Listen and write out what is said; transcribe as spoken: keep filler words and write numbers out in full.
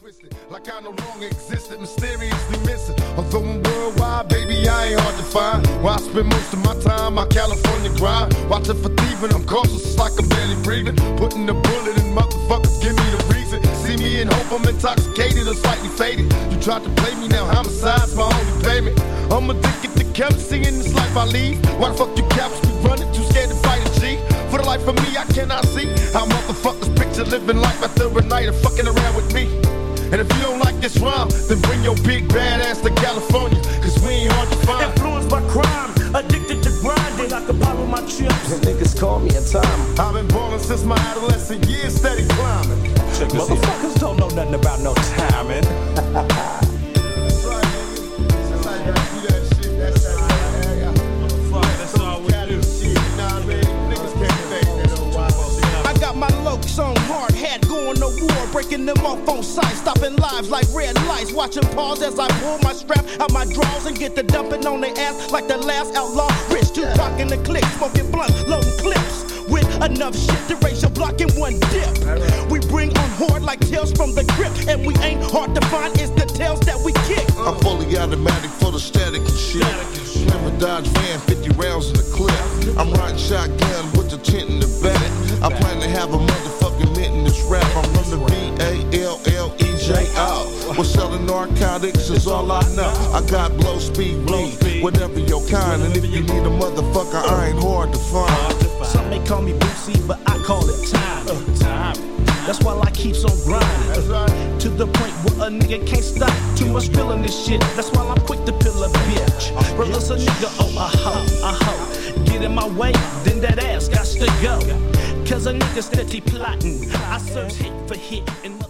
twisted, like I no longer existed, mysteriously missing. Although I'm worldwide, baby, I ain't hard to find. Where I spend most of my time, my California grind. Watching for thieving, I'm cautious, it's like I'm barely breathing. Putting the bullet in motherfuckers, give me the reason. See me in hope, I'm intoxicated or slightly faded. You tried to play me, now homicide's my only payment. I'm addicted to currency in this life I lead. Why the fuck you cops be running, too scared to fight a G? For the life of me, I cannot see how motherfuckers picture living life after a night of fucking around with me. And if you don't like this rhyme, then bring your big bad ass to California, cause we ain't hard to find. Influenced by crime, addicted to grinding, I can bottle my chips. And niggas call me a time. I've been ballin' since my adolescent years, steady climbing. Check this Motherfuckers out. Don't know nothing about no timing. That's right, nigga. Since I got you that shit, that's that. That's all we do. Nah, man, niggas can't fake that old wild shit. I got my lokes on hard hat, going to war, breaking them off on sight, stopping lives like red lights, watching pause as I pull my strap out my drawers and get the dumping on their ass like the last outlaw. Rich Tupac in the click, smoking blunt, loading clips with enough shit to raise your block in one dip. We bring on horde like tails from the crypt, and we ain't hard to find, it's the tails that we kick. I'm fully automatic for the static and shit. Slammer Dodge van, fifty rounds in the clip. I'm riding shotgun with the tent in the back. I plan to have a motherfucking mint in this rap. I'm from the B A L L E J O. We're selling narcotics is all I know. I got blow speed, weed, whatever your kind. And if you need a motherfucker, I ain't hard to find. Some may call me Boosie, but I call it time. Uh, time. That's why I keeps on grinding. Right. To the point where a nigga can't stop. Too much feeling this shit. That's why I'm quick to pill a bitch. Release a nigga, oh, a hoe, a hoe. Get in my way, then that ass got to go. Cause a nigga steady plotting. I search hit for hit and